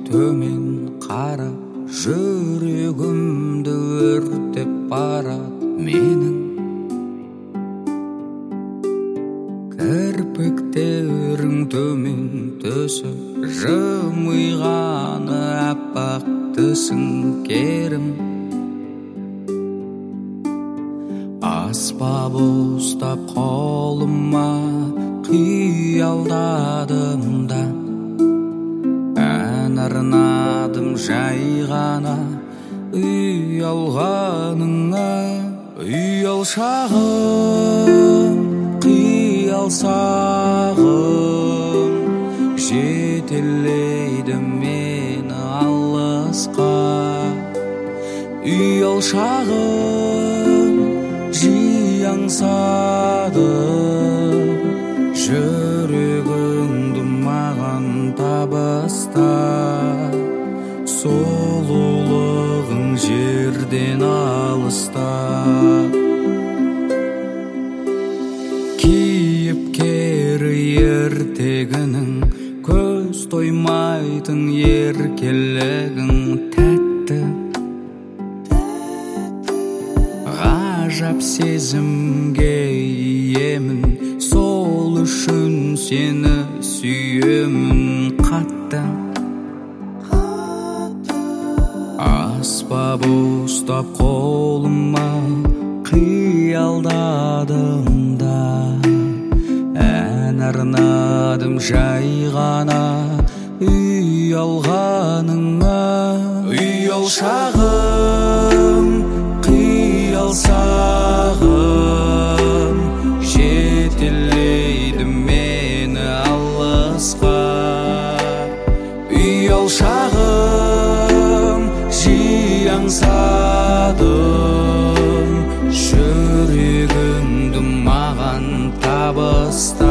төмен қара жүрегімді өртеп барат менің кірпіктерің төмен түсіп жымиғаны аппақ тісің керім аспап ұстап қолыма қиялдадым да ән арнадым жай ғана ұялғаныңа ұялшағым қиялсағым жетелейді мені алысқа ұялшағым жиаңсады жүрегіңді маған табыста сұлулығың жерден алыста кейіпкері ертегінің көз тоймайтын еркелігің тәтті ғажап сезімге иемін сол үшін сені сүйемін қатты аспап ұстап қолыма қиялдадым да ән арнадым жай ғана ұялғаныңа ұялшағым қиялсағым жетелейді мені алысқа ұялшағым жиаңсадым жүрегіңді маған табыста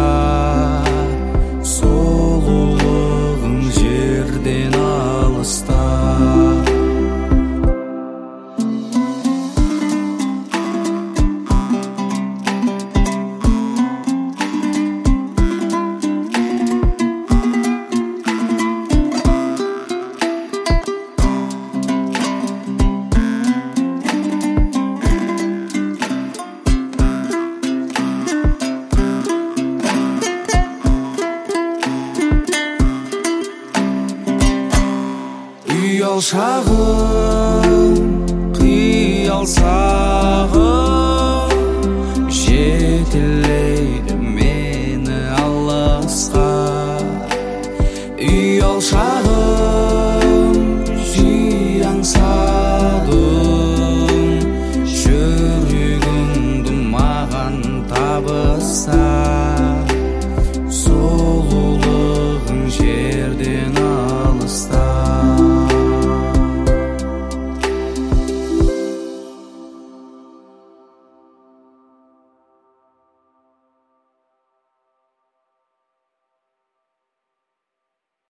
сұлулығың жерден алыста ұялшағым қиялсағым жетелейді мені алысқа ұялшағым жиаңсадым жүрегіңді маған табыса